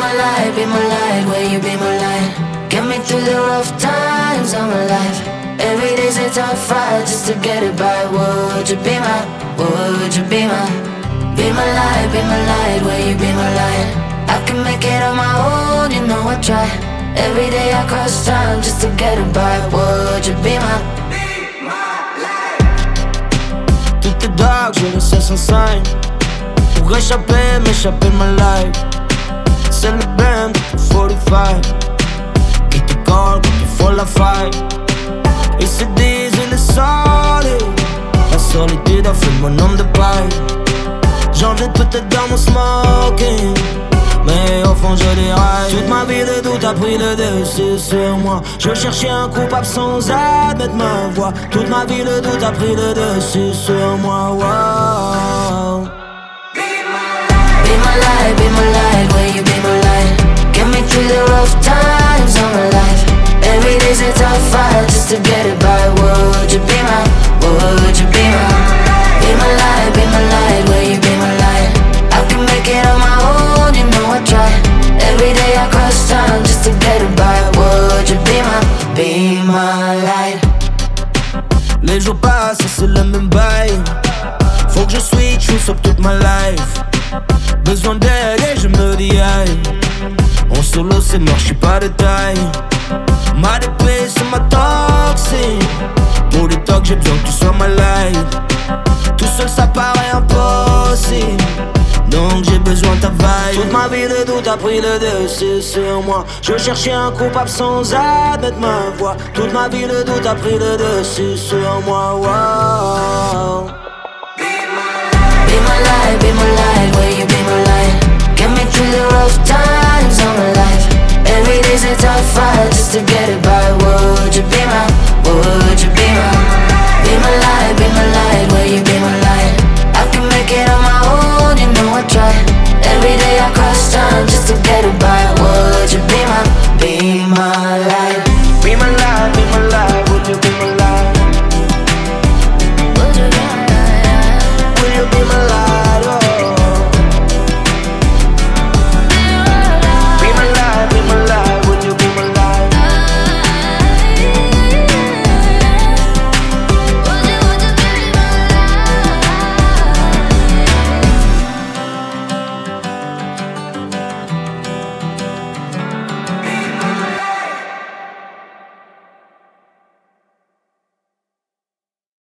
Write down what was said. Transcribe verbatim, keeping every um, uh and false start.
my light, be my light, will you be my light? Get me through the rough times of my life. Every day's a tough fight just to get it by. Would you be my, would you be my? Be my light, be my light, will you be my light? I can make it on my own, you know I try. Every day I cross time just to get it by. Would you be my, be my light? Tout est dark, je laissais sans sign. Pour échapper, m'échapper de ma life. C'est le band, quarante-cinq. Qui te colle quand il faut la fight. Ils se disent il est solide. La solitude a fait mon homme de paille. J'enjette peut-être dans mon smoking, mais au fond je déraille. Toute ma vie le doute a pris le dessus sur moi. Je cherchais un coupable sans admettre ma voix. Toute ma vie le doute a pris le dessus sur moi. Wow. Be my light, be my light, will you be my light? Get me through the rough times of my life. Every day's a tough fight just to get it by. Would you be my, would you be my? Be my light, be my light, will you be my light? I can make it on my own, you know I try. Every day I cross time just to get it by. Would you be my, be my light? Les jours passent et c'est le même bail. Faut que je switch ou sur toute ma life. Besoin d'aide et je me dis aïe. En solo c'est mort, j'suis pas de taille. Ma dépée c'est ma toxine. Pour les talks j'ai besoin que tu sois ma light. Tout seul ça paraît impossible, donc j'ai besoin de ta vibe. Toute ma vie le doute a pris le dessus sur moi. Je cherchais un coupable sans admettre ma voix. Toute ma vie le doute a pris le dessus sur moi. Wow. Be my light, be my light, will you be my light? Get me through the rough times of my life. Every day's a tough fight just to get it by. Would you be my, would you be my?